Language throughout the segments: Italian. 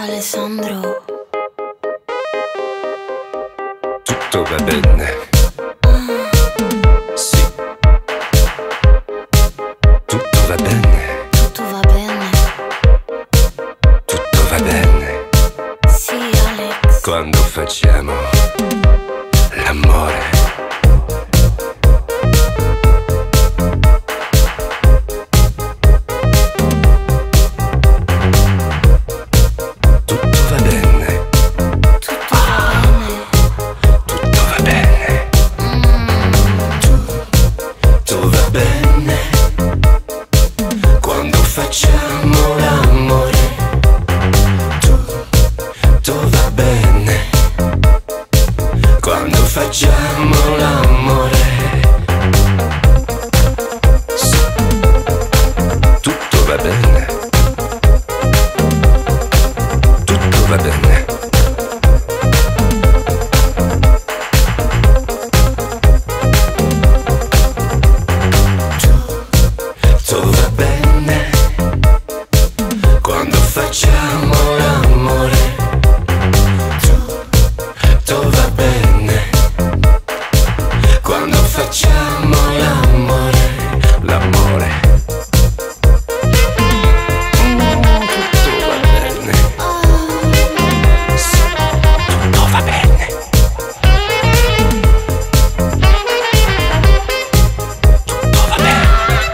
Alessandro. Tutto va bene. Sì. Tutto va bene. Tutto va bene. Tutto va bene. Sì, Alex. Quando facciamo l'amore. Facciamo l'amore, tutto va bene. Quando facciamo l'amore, sì, tutto va bene. Tutto va bene. Tutto va bene. Quando facciamo l'amore, tutto va bene. Quando facciamo l'amore, l'amore, tutto va bene. Sì, tutto va bene. Tutto va bene.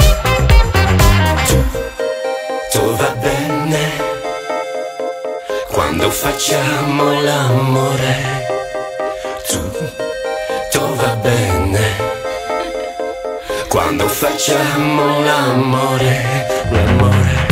Tutto va bene. Quando facciamo l'amore, tutto va bene. Quando facciamo l'amore, l'amore.